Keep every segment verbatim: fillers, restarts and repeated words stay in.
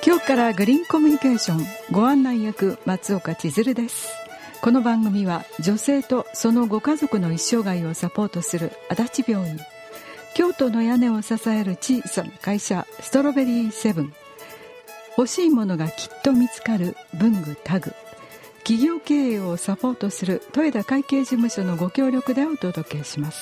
今日からグリーンコミュニケーションご案内役松岡千鶴です。この番組は女性とそのご家族の一生涯をサポートする足立病院、京都の屋根を支える小さな会社ストロベリーセブン、欲しいものがきっと見つかる文具タグ、企業経営をサポートする豊田会計事務所のご協力でお届けします。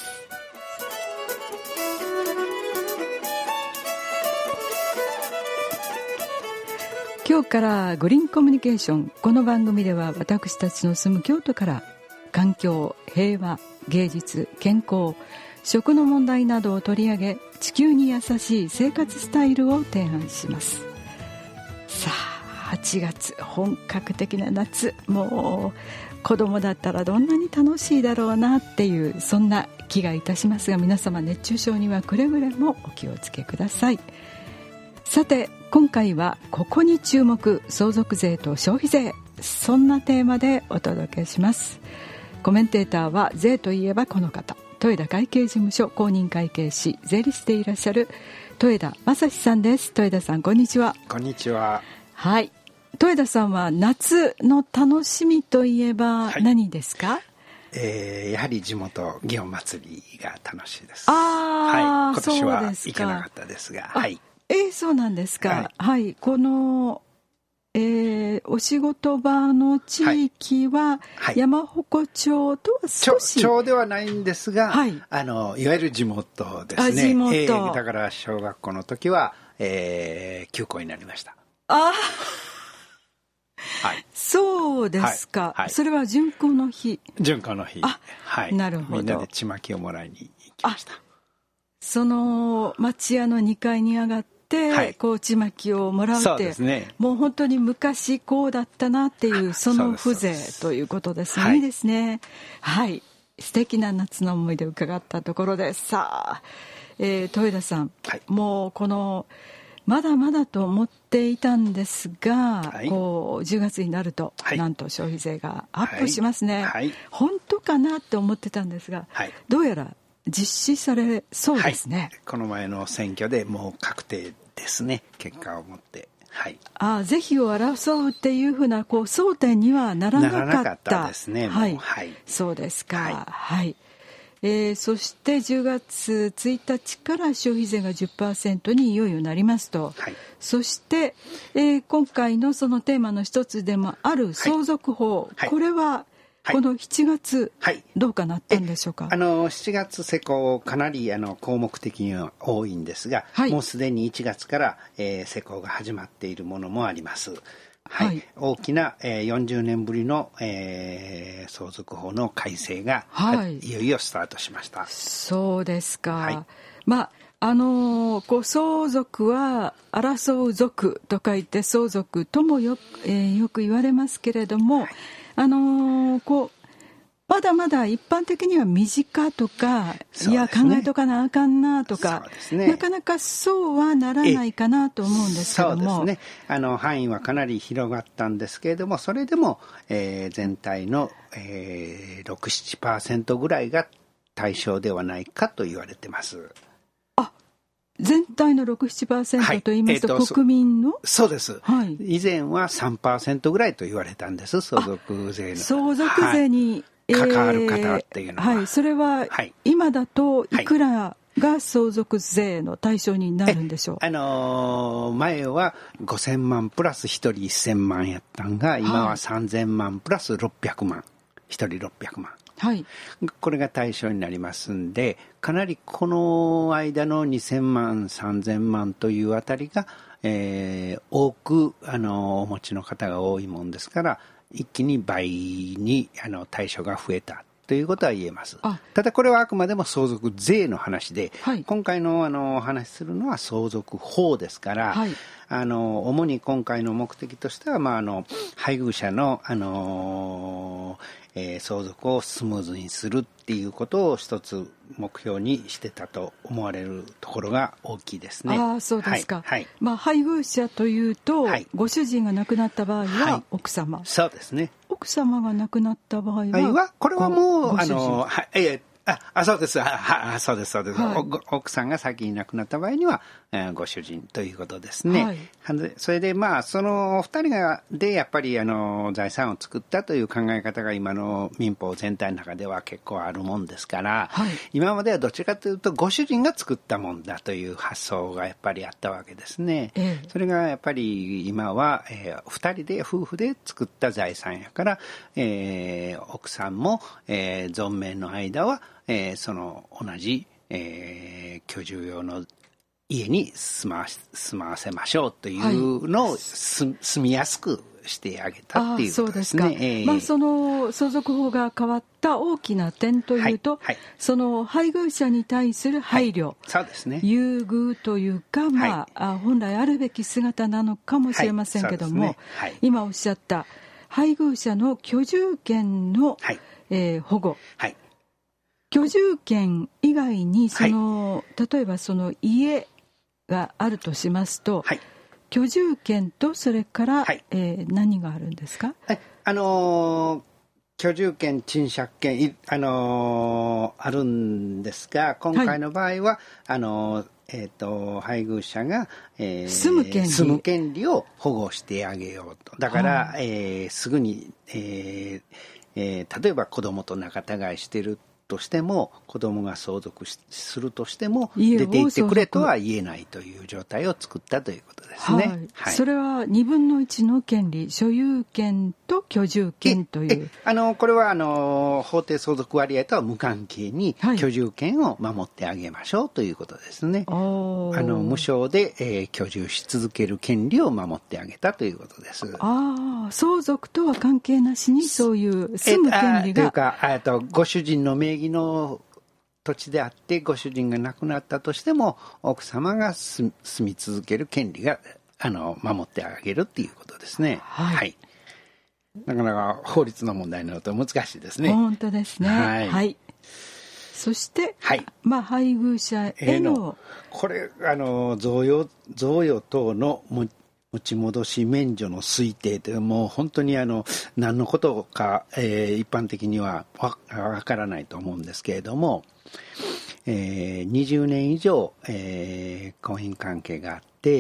今日からグリーンコミュニケーション、この番組では私たちの住む京都から環境、平和、芸術、健康、食の問題などを取り上げ、地球に優しい生活スタイルを提案します。さあはちがつ、本格的な夏、もう子供だったらどんなに楽しいだろうなっていう、そんな気がいたしますが、皆様熱中症にはくれぐれもお気をつけください。さて今回はここに注目、相続税と消費税、そんなテーマでお届けします。コメンテーターは税といえばこの方、豊田会計事務所公認会計士、税理士でいらっしゃる豊田正史さんです。豊田さん、こんにちは。 こんにちは。 はい、豊田さんは夏の楽しみといえば何ですか？はい、 えー、やはり地元祇園祭りが楽しいです。 あ、 はい、今年は行けなかったですが、はい。 えー、そうなんですか。はい、はい、この、えー、お仕事場の地域は山鉾町とは少し、 町ではないんですが、はい、あのいわゆる地元ですね。地元、えー、だから小学校の時は、えー、休校になりました。 あはい、そうですか、はいはい、それは巡行の日。 巡行の日、 あ、 はい、 なるほど。 みんなでちまきをもらいに行きました。 その町屋のにかいに上がって、はい、こうちまきをもらうって、そうですね、もう本当に昔こうだったなっていうその風情ということですね。いいですね。はい、素敵な夏の思い出を伺ったところです。さあ、えー、豊田さん、はい、もうこのまだまだと思っていたんですが、はい、こうじゅうがつになると、はい、なんと消費税がアップしますね。はいはい、本当かなって思ってたんですが、はい、どうやら実施されそうですね。 はい、この前の選挙でもう確定ですね、結果をもって。はい、 あ、是非を争うっていうふうなこう争点にはならなかった。 ならなかったですね。 はい、 はい、 そうですか。はい、はい、えー、そしてじゅうがつついたちから消費税が じゅっパーセント にいよいよなりますと、はい、そして、えー、今回のそのテーマの一つでもある相続法、はい、これはこのしちがつ、はい、どうかなったんでしょうか？ あのしちがつ施行、かなりあの項目的には多いんですが、はい、もうすでにいちがつから、えー、施行が始まっているものもあります。はいはい、大きな、えー、よんじゅうねんぶりの、えー、相続法の改正が、はい、いよいよスタートしました。 そうですか。はい、まああのー、こう相続は争う族と書いて相続ともよ、えー、よく言われますけれども、はい、あのー、こうまだまだ一般的には身近とか、ね、いや考えとかなあかんなとか、ね、なかなかそうはならないかなと思うんですけども、 そうですね、あの範囲はかなり広がったんですけれども、それでも、えー、全体の、えー、ろく、ななパーセント ぐらいが対象ではないかと言われてます。 あ、全体の ろく、ななパーセント と言いますと、はい、えーと、国民のそ、そうです、はい、以前は さんパーセント ぐらいと言われたんです。相続税の相続税に、はい関わる方っていうのは、 えーはい、それは今だといくらが相続税の対象になるんでしょう？ あのー、前はごせんまんプラスひとりせんまんやったんが、今はさんぜんまんプラスろっぴゃくまん、ひとりろっぴゃくまん、はい、これが対象になりますんで、かなりこの間のにせんまんさんぜんまんというあたりが、えー、多く、あのー、お持ちの方が多いもんですから、一気に倍にあの対象が増えたということは言えます。ただこれはあくまでも相続税の話で、はい、今回のあのお話しするのは相続法ですから、はい、あの主に今回の目的としては、まあ、あの配偶者の、あのえー、相続をスムーズにするっていうことを一つ目標にしてたと思われるところが大きいですね。 ああ、そうですか。はいはい、まあ、配偶者というと、はい、ご主人が亡くなった場合は奥様、はい、 そうですね。 奥様が亡くなった場合は、 はこれはもうあの、はい、えああそうです。ああそうです、そうです、はい、奥さんが先に亡くなった場合には、えー、ご主人ということですね。はい、それでまあそのお二人がでやっぱりあの財産を作ったという考え方が今の民法全体の中では結構あるもんですから、はい、今まではどちらかというとご主人が作ったもんだという発想がやっぱりあったわけですね。ええ、それがやっぱり今は、えー、二人で夫婦で作った財産やから、えー、奥さんも、えー、存命の間はえー、その同じ、えー、居住用の家に住ま、住まわせましょうというのを、はい、住みやすくしてあげたっていうことですね。ああ、そうですか。えー、 まあ、その相続法が変わった大きな点というと、はいはい、その配偶者に対する配慮、はい、そうですね、優遇というか、まあはい、本来あるべき姿なのかもしれませんけども、はいねはい、今おっしゃった配偶者の居住権の、はいえー、保護、はい居住権以外にその、はい、例えばその家があるとしますと、はい、居住権とそれから、はいえー、何があるんですか？ はい、あのー、居住権賃借権、あのー、あるんですが今回の場合は、はいあのーえー、と配偶者が、えー、 住む権利、 住む権利を保護してあげようと。だから、はいえー、すぐに、えーえー、例えば子供と仲違いしてるとしても子供が相続するとしても出て行ってくれとは言えないという状態を作ったということですね。はいはい、それはにぶんのいちの権利、所有権と居住権という。 あのこれはあの法定相続割合とは無関係に居住権を守ってあげましょうということですね。はい、あの無償で、えー、居住し続ける権利を守ってあげたということです。 あ相続とは関係なしにそういう住む権利が。というかあとご主人の名義の土地であってご主人が亡くなったとしても奥様が住み続ける権利があの守ってあげるっていうことですね。はい、はい、なかなか法律の問題になると難しいですね。 本当ですね。はい、はい、そして、はいまあ、配偶者へのこれあの贈与贈与等の持ち戻し免除の推定ってもう本当にあの何のことか、えー、一般的にはわからないと思うんですけれども、えー、にじゅうねん以上、えー、婚姻関係があって、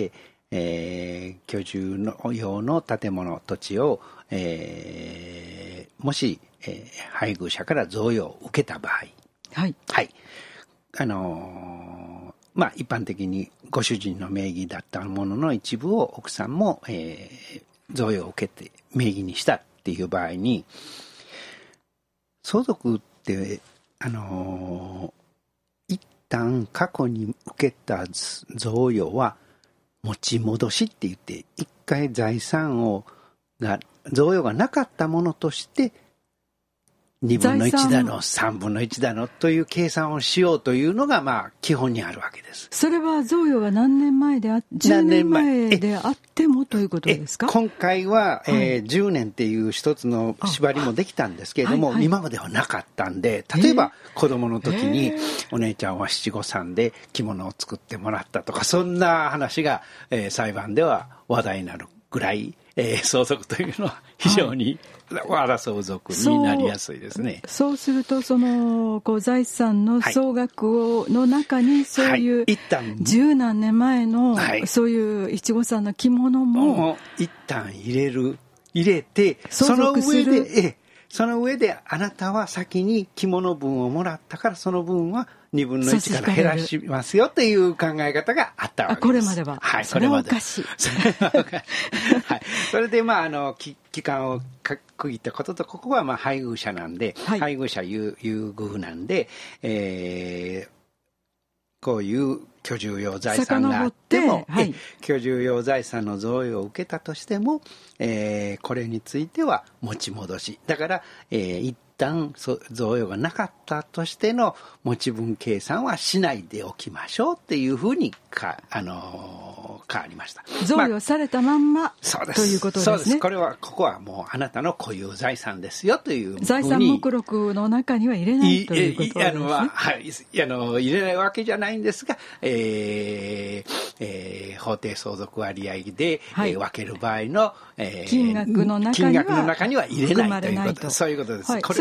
えー、居住の用の建物土地を、えー、もし、えー、配偶者から贈与を受けた場合、はい、はい、あのーまあ、一般的にご主人の名義だったものの一部を奥さんも、えー、贈与を受けて名義にしたっていう場合に相続ってあのー、一旦過去に受けた贈与は持ち戻しって言って一回財産をが贈与がなかったものとしてにぶんのいちだのさんぶんのいちだのという計算をしようというのがまあ基本にあるわけです。 それは贈与が何年前であじゅうねんまえであってもということですか？ 今回は、はいえー、じゅうねんっていう一つの縛りもできたんですけれども、はいはい、今まではなかったんで例えば子供の時にお姉ちゃんは七五三で着物を作ってもらったとかそんな話が、えー、裁判では話題になるぐらい、えー、相続というのは非常に、はいわ相続になりやすいですね。 そう、そうするとそのこう財産の総額を、はい、の中にそういう、はい、一旦十何年前の、はい、そういう七五三の着物も一旦入れる入れてその上でえその上であなたは先に着物分をもらったからその分はにぶんのいちから減らしますよという考え方があったわけです。 これまでは。 はい、 それはおかしい。 それはおかしい。はい。それでまああの期間を区切ったこととここはまあ配偶者なんで、はい、配偶者優遇なんで、えー、こういう居住用財産があっても、はい、居住用財産の贈与を受けたとしても、えー、これについては持ち戻しだから、えー、一旦贈与がなかったとしての持ち分計算はしないでおきましょうっていうふうにか、あのー、変わりました。 贈与されたまんま、まあ、 そうですということですね。 そうです。これはここはもうあなたの固有財産ですよというふうに財産目録の中には入れないということですね。 あの、はい、あの入れないわけじゃないんですが、えーえー、法定相続割合で、はいえー、分ける場合の、えー、 金額の中には金額の中には入れないということ、そういうことです。はい、これ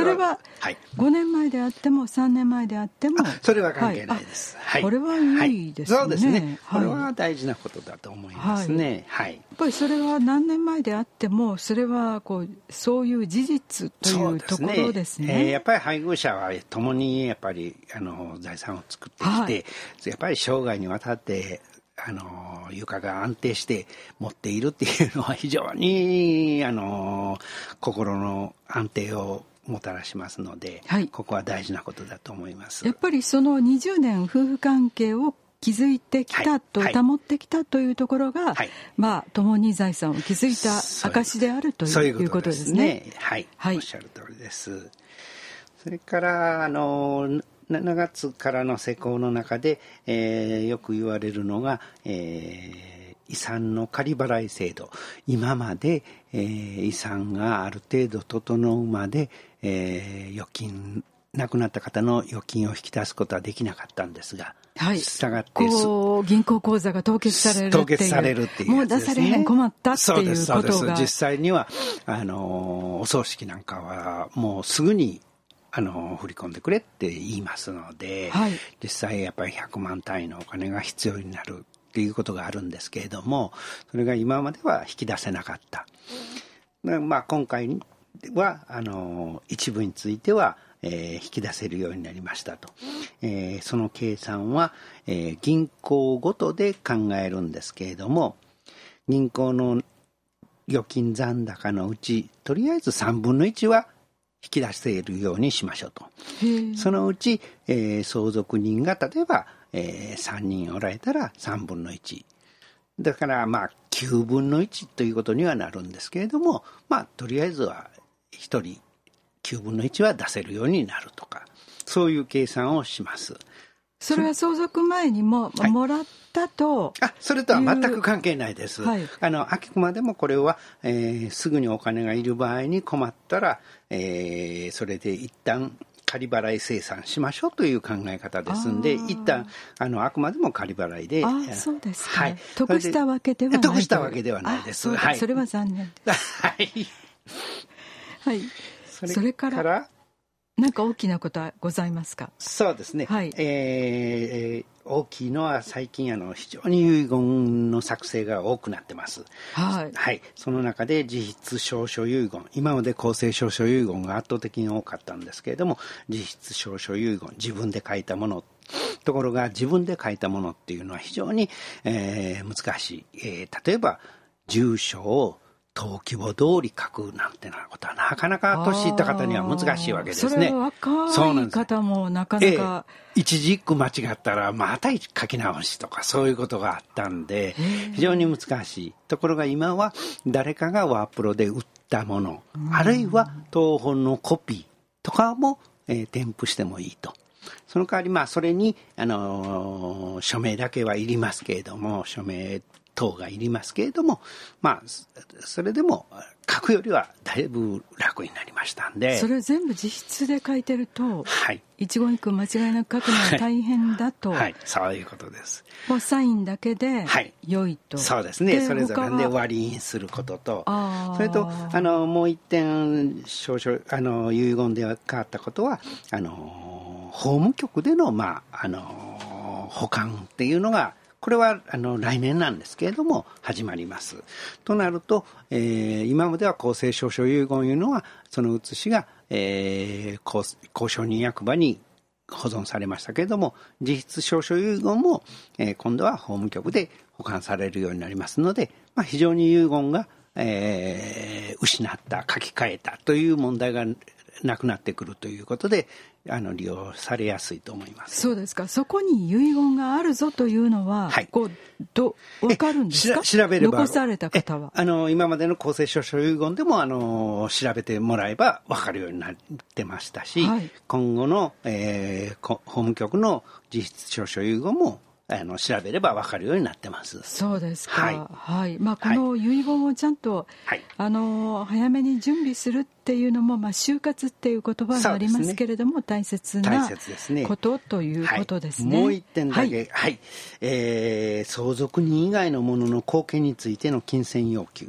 それはごねんまえであってもさんねんまえであっても、 それは関係ないです、 はい、これはいいですね、 はい、そうですね、これは大事なことだと思いますね、はいはい、 やっぱりそれは何年前であってもそれはこうそういう事実というところですね。 そうですね、えー、やっぱり配偶者は共にやっぱりあの財産を作ってきて、はい、やっぱり生涯にわたってあの床が安定して持っているっていうのは非常にあの心の安定をもたらしますので、はい、ここは大事なことだと思います。 やっぱりそのにじゅうねん夫婦関係を築いてきたと、はい、保ってきたというところが、はい、まあ共に財産を築いた証であるということですね。 はい、はい、おっしゃる通りです。それからあのしちがつからの施行の中で、えー、よく言われるのが、えー、遺産の仮払い制度。今まで、えー、遺産がある程度整うまで、えー、預金亡くなった方の預金を引き出すことはできなかったんですが、はい、したがってこう銀行口座が凍結されるっていう凍結されるっていうやつですね。 もう出されへん困ったっていうことが、 そうですそうです。実際にはあのお葬式なんかはもうすぐにあの振り込んでくれって言いますので、はい、実際やっぱりひゃくまん単位のお金が必要になるっていうことがあるんですけれども、それが今までは引き出せなかった。まあ、今回はあの一部については、えー、引き出せるようになりましたと。えー、その計算は、えー、銀行ごとで考えるんですけれども、銀行の預金残高のうちとりあえずさんぶんのいちは引き出せるようにしましょうと。そのうち、えー、相続人が例えば、えー、さんにんおられたらさんぶんのいち。だからまあきゅうぶんのいちということにはなるんですけれども、まあとりあえずはひとりきゅうぶんのいちは出せるようになるとか、そういう計算をします。 それは相続前にも、はい、もらったとあそれとは全く関係ないです、はい、あのあくまでもこれは、えー、すぐにお金がいる場合に困ったら、えー、それで一旦仮払い清算しましょうという考え方ですんで、一旦あのあくまでも仮払いで、 あそうですか、はい、得したわけではない得したわけではないです。 そ, はい、それは残念です。 はい、 はい、それから何か大きなことはございますか？ そうですね、はい、えー、大きいのは最近あの非常に遺言の作成が多くなってます、はいはい、その中で自筆証書遺言、今まで公正証書遺言が圧倒的に多かったんですけれども、自筆証書遺言、自分で書いたもの、ところが自分で書いたものっていうのは非常に、えー、難しい、えー、例えば住所を登記簿通り書くなんてなことはなかなか年いった方には難しいわけですね。 それは若い方もなかなか、 ええ、一字一句間違ったらまた書き直しとかそういうことがあったんで非常に難しい。ところが今は誰かがワープロで売ったもの、あるいは謄本のコピーとかも、えー、添付してもいいと。その代わりまあそれに、あのー、署名だけはいりますけれども、署名等がいりますけれども、まあそれでも書くよりはだいぶ楽になりましたんで、 それ全部自筆で書いてると、はい、一言一句間違いなく書くのは大変だと、 はいはい、そういうことです。 もうサインだけで良いと、 はい、そうですね。それぞれで割り印することと、それとあのもう一点少々あの遺言で変わったことは、あの法務局でのまああの保管っていうのが、これはあの来年なんですけれども始まります。となると、えー、今までは公正証書遺言というのはその写しが、えー、公, 公証人役場に保存されましたけれども、自筆証書遺言も、えー、今度は法務局で保管されるようになりますので、まあ、非常に遺言が、えー、失った書き換えたという問題がなくなってくるということで、あの利用されやすいと思います。 そうですか。そこに遺言があるぞというのは、はい、こうど分かるんですか？ 調べれば、 残された方はあの今までの公正証書遺言でもあの調べてもらえば分かるようになってましたし、はい、今後の、えー、法務局の自筆証書遺言もあの調べれば分かるようになってます。 そうですか。はい。はい、まあこの遺言をちゃんと、はい、あの早めに準備するっていうのも、まあ就活っていう言葉がありますけれども、ね、大切なことということですね。 はい、もう一点だけ、はい、はい、えー、相続人以外のものの後見についての金銭要求。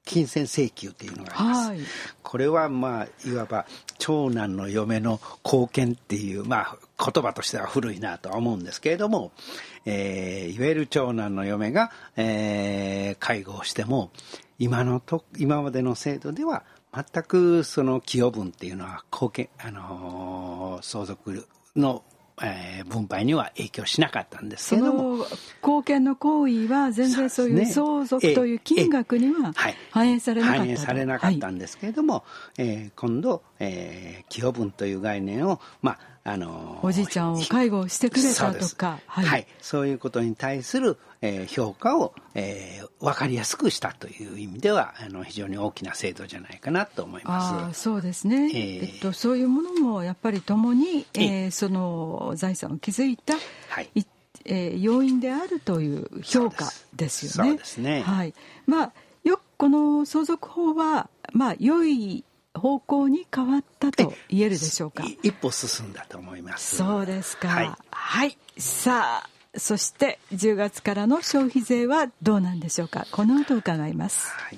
金銭請求というのがあります、はい、これはまあいわば長男の嫁の貢献っていう、まあ、言葉としては古いなとは思うんですけれども、えー、いわゆる長男の嫁が、えー、介護をしても今のと今までの制度では全くその寄与分っていうのは貢献、あのー、相続のえー、分配には影響しなかったんですけれども、 その貢献の行為は全然そういう相続という金額には反映されなかった、 反映されなかったんですけれども、はい、えー、今度、えー、寄与分という概念を、まああのー、 おじいちゃんを介護してくれたとか、 はいはい、そういうことに対する、えー、評価を、えー、分かりやすくしたという意味ではあの非常に大きな制度じゃないかなと思います。 あ、そうですね、えーえっと、そういうものもやっぱりともに、えー、その財産を築いた、はいえー、要因であるという評価ですよね。 そうですね、 はい、まあ、よくこの相続法は、まあ、良い方向に変わったと言えるでしょうか。 一歩進んだと思います。 そうですか。 はい、 はい、さあそしてじゅうがつからの消費税はどうなんでしょうか。この後伺います。はい、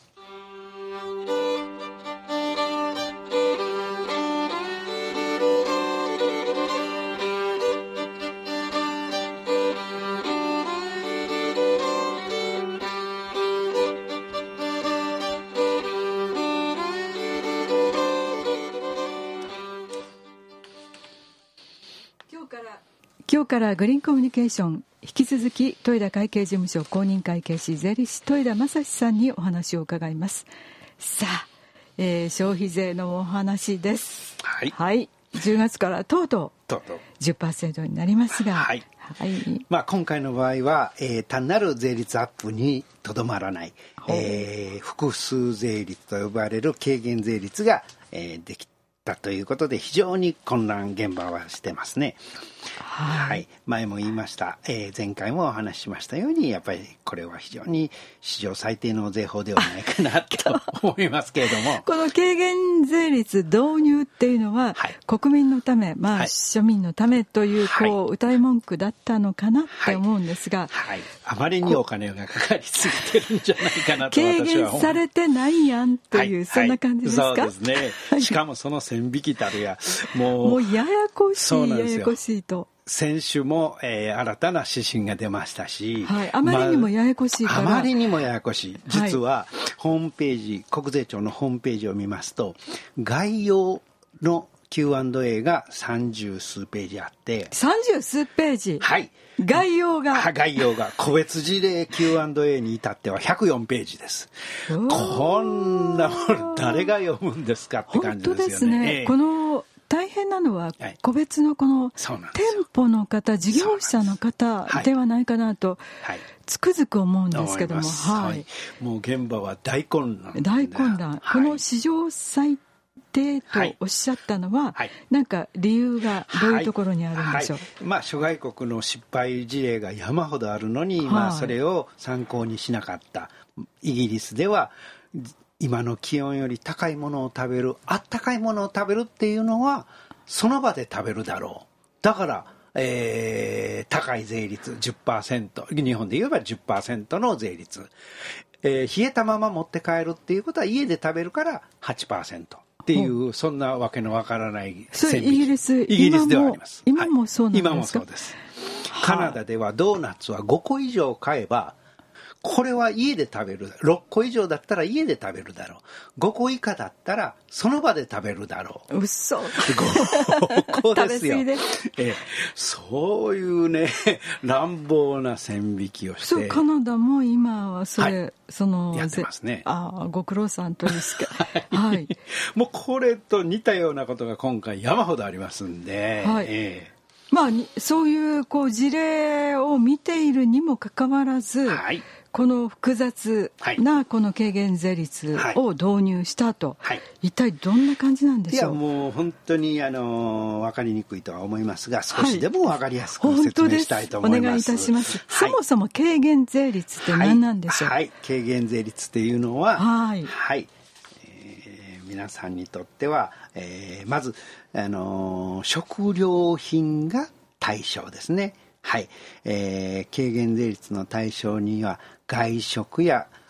今日からグリーンコミュニケーション、引き続き豊田会計事務所公認会計士税理士豊田正史さんにお話を伺います。さあ、えー、消費税のお話です。 はい、 はい、じゅうがつからとうとう じゅっパーセント になりますが、 はいはい、まあ、今回の場合は、えー、単なる税率アップにとどまらない、えー、複数税率と呼ばれる軽減税率が、えー、できたということで非常に混乱現場はしてますね。はいはい、前も言いました、えー、前回もお話ししましたようにやっぱりこれは非常に史上最低の税法ではないかなと思いますけれどもこの軽減税率導入っていうのは、はい、国民のため、まあはい、庶民のためという、こう、はい、歌い文句だったのかなって思うんですが、 はいはい、あまりにお金がかかりすぎてるんじゃないかなと私は思う。 軽減されてないやんという、はい、そんな感じですか。 そうですね。しかもその線引きたるやもう、 もうややこしいややこしいと。 先週も、えー、新たな指針が出ましたし、 はい、あまりにもややこしいから、 まあ、あまりにもややこしい。実は、ホームページ、国税庁のホームページを見ますと、概要の キューアンドエー が三十数ページあって、 三十数ページ、 はい、 概要が概要が個別事例 キューアンドエー に至ってはひゃくよんページです。こんなもの誰が読むんですかって感じですよね。 本当ですね、えー、この大変なのは個別のこの店舗の方、事業者の方ではないかなとつくづく思うんですけども、 はいはい、もう現場は大混乱、 大混乱、はい、この史上最低とおっしゃったのは、はい、なんか理由がどういうところにあるんでしょう。はいはい、 まあ、諸外国の失敗事例が山ほどあるのに、はい、まあ、それを参考にしなかったイギリスでは今の気温より高いものを食べる、あったかいものを食べるっていうのはその場で食べるだろう。だから、えー、高い税率 じゅっパーセント、日本で言えば じゅっパーセント の税率、えー、冷えたまま持って帰るっていうことは家で食べるから はちパーセント っていう、そんなわけのわからない線引き。 イギリス、 イギリスではあります。 今もそうなんですか。 はい、今もそうです。カナダではドーナツはごこ以上買えばこれは家で食べる。ろっこ以上だったら家で食べるだろう。ごこ以下だったらその場で食べるだろう。 うっそ。 ごこですよ。 食べ過ぎで。 えそういうね、乱暴な線引きをして。 そう、カナダも今はそれ、はい、その、 やってますね。 ああ、ご苦労さんとですか。はい。 もうこれと似たようなことが今回山ほどありますんで。 はい。 えーまあ、そういうこう事例を見ているにもかかわらず、はい、この複雑なこの軽減税率を導入したと、はいはい、一体どんな感じなんでしょう。 いや、もう本当にあの分かりにくいとは思いますが、少しでも分かりやすく説明したいと思います。 お願いいたします。はい、そもそも軽減税率って何なんでしょう。 はい、はい、軽減税率っていうのは、はい、はいえー、皆さんにとっては、えー、まずあのー、食料品が対象ですね。はい、えー、軽減税率の対象には外食や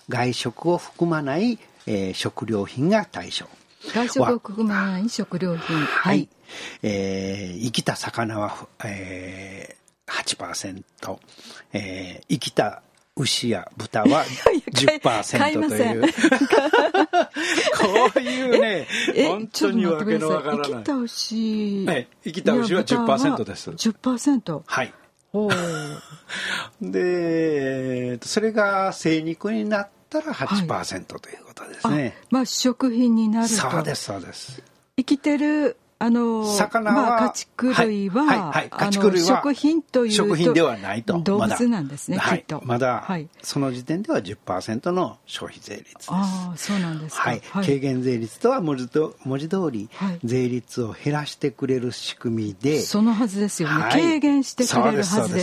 外食を含まない、えー、食料品が対象。 外食を含まない食料品。はい。はい、 えー、生きた魚は、えー、はちパーセント、えー、生きた牛や豚は じゅっパーセント という。こういうね、本当にわけのわからない。 生きた牛、 はい、生きた牛は じゅっパーセント です。 じゅっパーセント。 はい。で、それが生肉になったら はちパーセント、はい、ということですね。 まあ食品になると。 そうですそうです。 生きてるあの魚は、 まあ、家畜類は、 はいはいはい、家畜類は食品というと食品ではないと。 動物なんですね、 まだ、 きっと。 はい、まだ、はい、その時点では じゅっパーセント の消費税率です。 ああ、そうなんですか。 はい。はい、軽減税率とは文字と文字通り、 はい、 税率を減らしてくれる仕組みで。 そのはずですよね。はい、軽減してくれるはずです。そうです、そうです。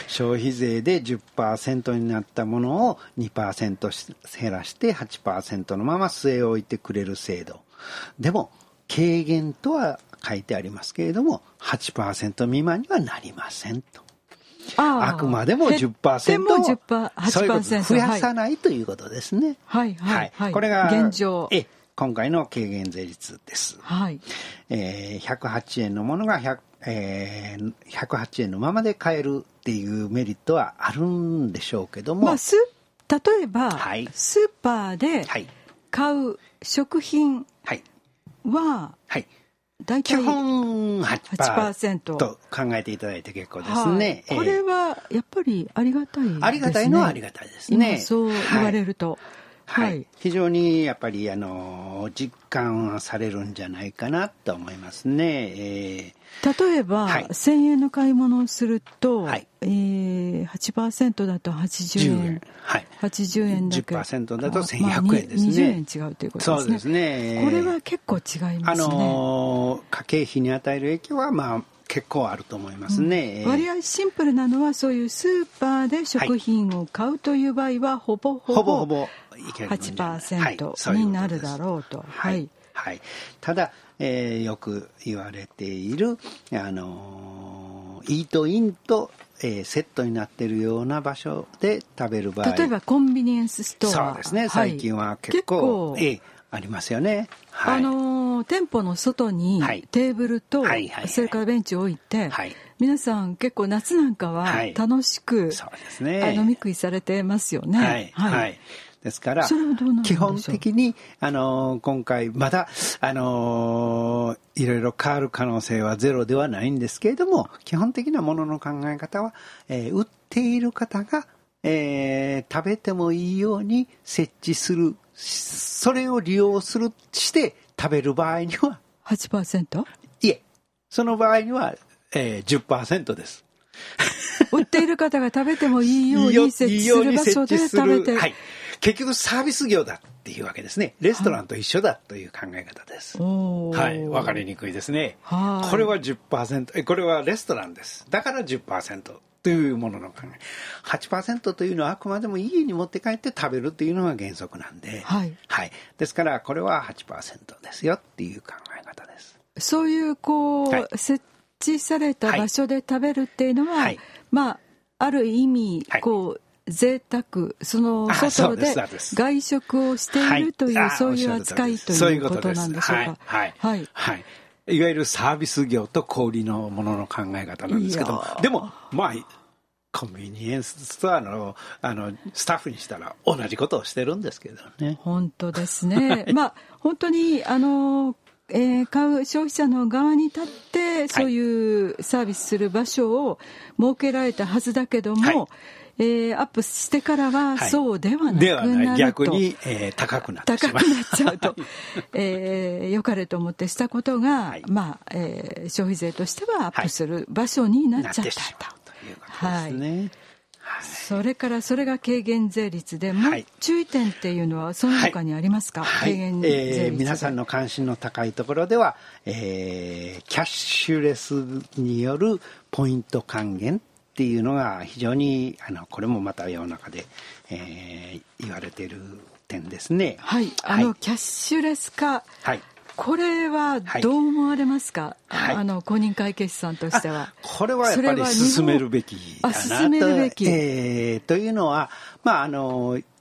消費税で じゅっパーセント になったものを にパーセント 減らして はちパーセント のまま据え置いてくれる制度。でも、軽減とは書いてありますけれども はちパーセント 未満にはなりませんと。 あ, あくまでも じゅっパーセント をじゅっパーセント、はちパーセント、 そういうこと増やさない、はい、ということですね。 はいはいはい、 これが現状え今回の軽減税率です。 はい。 えー、ひゃくはちえんのものがひゃく、えー、ひゃくはちえんのままで買えるっていうメリットはあるんでしょうけども、 まあ、す例えば、はい、スーパーで買う食品は、はい、大体基本 はちパーセント と考えていただいて結構ですね。 はい、これはやっぱりありがたいですね。 ありがたいのはありがたいですね。 今そう言われると。 はい。はい、非常にやっぱりあの実感されるんじゃないかなと思いますね。えー、例えば、はい、せんえんの買い物をすると、はい、えー、はちパーセント だとはちじゅうえん。はい、はちじゅうえんだけじゅっパーセント だとせんひゃくえんですね、まあ、 にじゅうえん違うということですね。 そうですね。 これは結構違いますね。 あの家計費に与える影響はまあ結構あると思いますね。 うん、割合シンプルなのはそういうスーパーで食品を買うという場合はほぼほぼ、 ほぼほぼはちパーセント になるだろうと。 はい。はい。ただ、えー、よく言われている、あのー、イートインと、えー、セットになっているような場所で食べる場合。 例えばコンビニエンスストア。 そうですね。最近は結構、はい、結構えー、ありますよね。 はい、あのー、店舗の外にテーブルと、はいはいはいはい、それからベンチを置いて、はい、皆さん結構夏なんかは楽しく、はい、そうですね、飲み食いされてますよね。 はい。はいはい、ですから基本的にあのー、今回まだあのー、いろいろ変わる可能性はゼロではないんですけれども、基本的なものの考え方は、えー、売っている方が、えー、食べてもいいように設置する、それを利用するして食べる場合にははちパーセント？ いえ、その場合には、えー、じゅっパーセント です。 売っている方が食べてもいいように設置する場所で食べて、 はい、結局サービス業だっていうわけですね。レストランと一緒だという考え方です。はい、分かりにくいですね。はい、これは じゅっパーセント、これはレストランです。だから じゅっパーセント。というものの考え。はちパーセント というのはあくまでも家に持って帰って食べるというのが原則なんで、はい。はい。ですからこれは はちパーセント ですよっていう考え方です。 そういうこう、はい、設置された場所で食べるっていうのは、はい、まあある意味こう、はい、贅沢、その外で外食をしているという、はい、そういう扱いということなんでしょうか。 はい。はい。はい。いわゆるサービス業と小売りのものの考え方なんですけど、でもまあコンビニエンスストアのあのスタッフにしたら同じことをしてるんですけどね。 本当ですね。まあ本当にあの、えー、買う消費者の側に立ってそういうサービスする場所を設けられたはずだけども、はい、えー、アップしてからはそうではなくなると、はい、ではない、 逆に、えー、高くなってしまう、 高くなっちゃうと、えー、よかれと思ってしたことが、はい、まあ、えー、消費税としてはアップする場所になっちゃったと、はい、なってしまうということですね。はい、それからそれが軽減税率で、もう注意点っていうのはその他にありますか？はい、軽減税率で、 えー、皆さんの関心の高いところでは、えー、キャッシュレスによるポイント還元っていうのが非常にあのこれもまた世の中で、えー、言われている点ですね。 はい、あの、はい、キャッシュレス化、はい、これはどう思われますか？はい、あの公認会計士さんとしては。 これはやっぱり進めるべきだなと。 進めるべき、 えー、というのは、まあ、あのいわ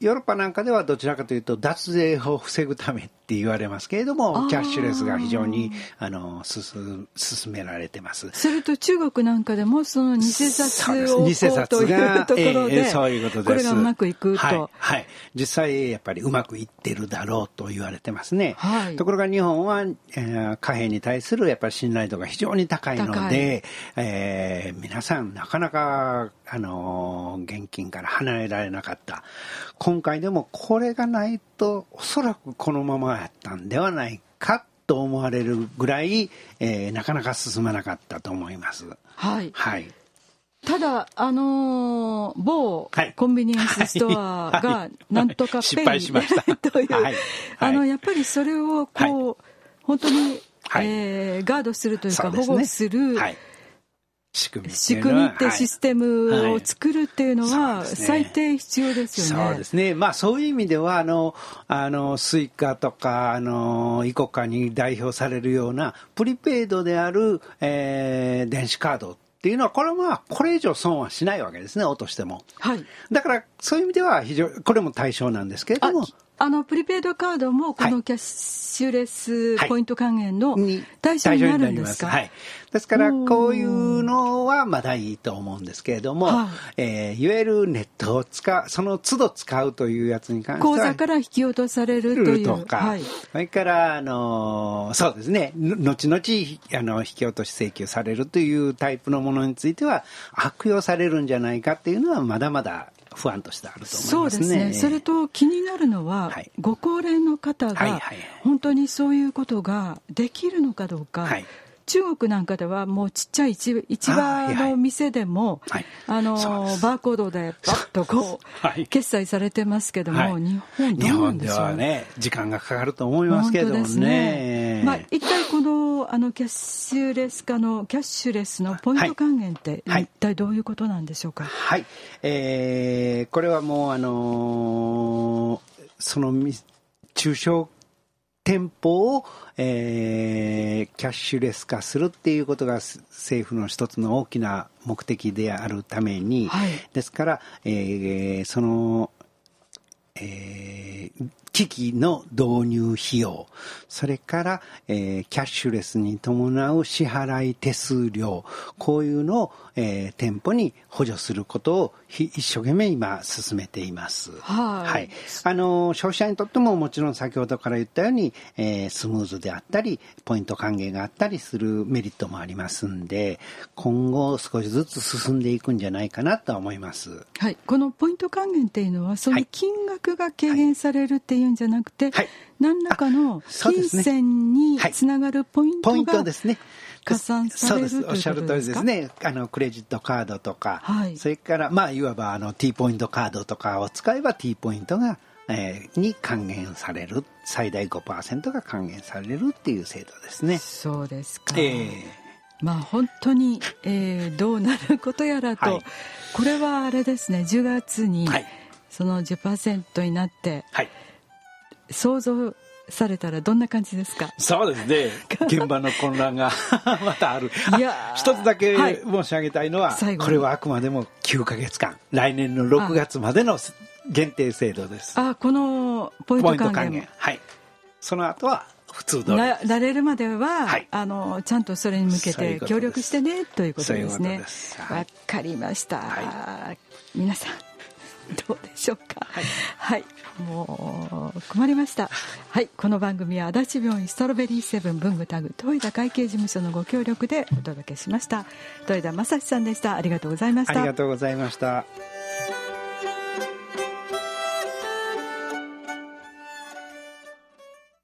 ヨーロッパなんかではどちらかというと脱税を防ぐためって言われますけれども、キャッシュレスが非常にあの進められてます。 それと中国なんかでもその偽札を偽札がというところで、 えー、そういうことです。 これがうまくいくと、 はいはい、実際やっぱりうまくいってるだろうと言われてますね、 はい、 ところが日本は、えー、貨幣に対するやっぱり信頼度が非常に高いので、えー、皆さんなかなかあの現金から離れられなかった。今回でもこれがないとおそらくこのままやったんではないかと思われるぐらい、えー、なかなか進まなかったと思います。 はい、 はい、 ただ、あのー、某コンビニエンスストアがなんとかペイ失敗しましたという、 はいはい、 あのやっぱりそれをこう、はい、本当に、 はい、 えー、ガードするというか保護する、はい、 仕組みって仕組みってシステムを作るっていうのは最低必要ですよね。 そうですね。まあそういう意味ではあのあのスイカとかあのイコカに代表されるようなプリペイドである、えー、電子カードっていうのはこれはまあこれ以上損はしないわけですね、落としても。はい。だからそういう意味では非常これも対象なんですけれども。 あのプリペイドカードもこのキャッシュレスポイント還元の対象になるんですか？ はいはい、ですからこういうのはまだいいと思うんですけれども、はい、えー、いわゆるネットを使うその都度使うというやつに関しては口座から引き落とされるというとか、はい、それからあのそうですね、後々あの引き落とし請求されるというタイプのものについては悪用されるんじゃないかっていうのはまだまだ不安としてあると思いますね。 そうですね。それと気になるのは、はい、ご高齢の方が本当にそういうことができるのかどうか、はい、中国なんかではもうちっちゃい市場の店でも、はいはい、あのバーコードでバッとこう、はい、決済されてますけども、はい、日本どうなんでしょう。 日本ではね時間がかかると思いますけどもね。 本当ですね。まあ、一体このあのキャッシュレス化のキャッシュレスのポイント還元って、はい、一体どういうことなんでしょうか。 はい、えー、これはもうあのー、その中小店舗を、えー、キャッシュレス化するっていうことが政府の一つの大きな目的であるために、はい、ですから、えー、その、えー、機器の導入費用、それから、えー、キャッシュレスに伴う支払い手数料、こういうのを、えー、店舗に補助することを一生懸命今進めています。はい。はい、あの消費者にとってももちろん先ほどから言ったように、えー、スムーズであったりポイント還元があったりするメリットもありますんで、今後少しずつ進んでいくんじゃないかなと思います。 はい。このポイント還元っていうのはその金額が軽減されるっていうんじゃなくて、はい、何らかの金銭につながるポイントが、 ポイントですね。 加算されるということですか？ そうです。おっしゃる通りですね。あのクレジットカードとか、はい、それからまあいわばあの T ポイントカードとかを使えば T ポイントが、えー、に還元される、最大 ごパーセント が還元されるっていう制度ですね。 そうですか。 えー、 まあ本当に、えー、どうなることやらと、はい、これはあれですね、じゅうがつにその じゅっパーセント になって、はい、想像されたらどんな感じですか？ そうですね、現場の混乱がまたある。いや一つだけ申し上げたいのは、はい、これはあくまでもきゅうかげつかん、来年のろくがつまでの限定制度です。 ああ、このポイント還元、ポイント還元、 はい、その後は普通通りなられるまでは、はい、あのちゃんとそれに向けて協力してねということですね。わ、はい、かりました、はい、皆さんどうでしょうか。はい、はい、もう困りました。はい、この番組は足立病院ストロベリーセブン文具タグ豊田会計事務所のご協力でお届けしました。豊田正史さんでした。ありがとうございました。 ありがとうございました。